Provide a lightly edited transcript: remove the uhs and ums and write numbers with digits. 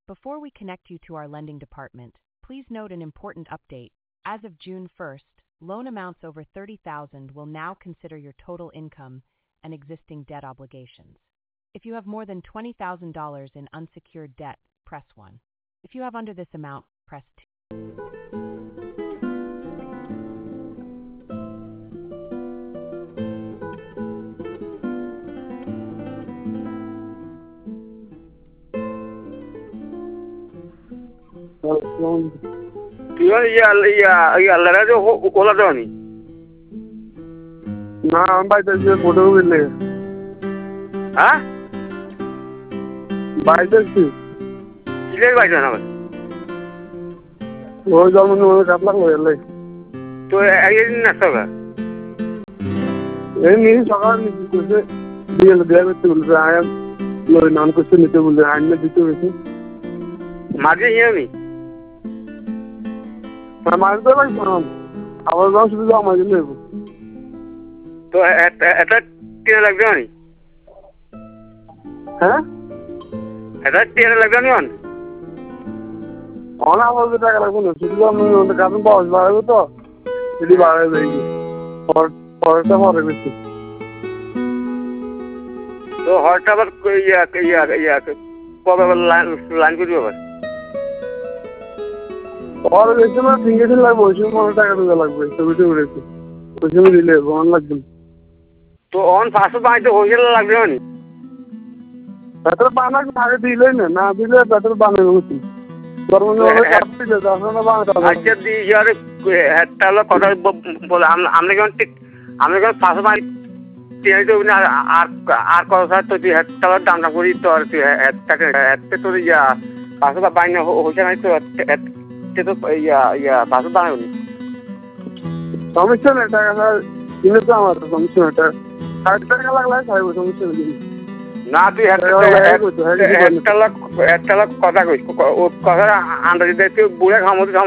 Before we connect you to our lending department, please note an important update. As of June 1st, loan amounts over $30,000 will now consider your total income and existing debt obligations. If you have more than $20,000 in unsecured debt, press 1. If you have under this amount, press 2. ওলা দেওয়ানি না আমি বাইতেছি photo বুঝলে হ্যাঁ বাইতেছি কিলের বাইতে না ওই জন্ম কাপ লাগলো এলে তো একদিন নাস্তা হবে এই নিয়ে সকাল করছে দিয়ে দেওয়া করতে বলছে আয়াম নান করছে নিতে বলছে আইন দিতে হয়েছে মাঝে ইয়ে নি মারতে লাগবে আবার যাও শুধু আমার জন্য নেবো তো এটা টেনে লাগবে নি হ্যাঁ এটা টেনে লাগবে নি অনেক আমার টাকা লাগবে না শুধু আমি কারণ বয়স বাড়াবো তো যদি বাড়ায় যাই পরেরটা পরে বেশি তো হরটা আবার কবে আবার লাইন করবি আবার পরে বেশি না ফিঙ্গার লাগবে ওই সময় অনেক টাকা দিতে লাগবে ছবিটা উঠেছে ওই সময় দিলে অন লাগবে তো অন পাঁচশো পাঁচশো হয়ে লাগবে নি বেতর বানাকে আগে দিলেই না দিলে বেতর বানাবে বুঝছি আচ্ছা দিই আরে একটা হলো কথা বলে আমরা কেমন ঠিক আমরা কেমন পাঁচশো পাঁচ টেনে দেবো না আর কথা তো তুই একটা দামটা করি তো আর তুই একটা তোর পাঁচশো পাই না হয়েছে নাই তো তো পাঁচশো বানাবো নি সমস্যা নেই টাকা কিনে তো আমার সমস্যা নেই ষাট টাকা লাগলে খাইবো সমস্যা নেই না তুই একটা কথা কইস কথা আন্দাজ তুই বুড়ে খামো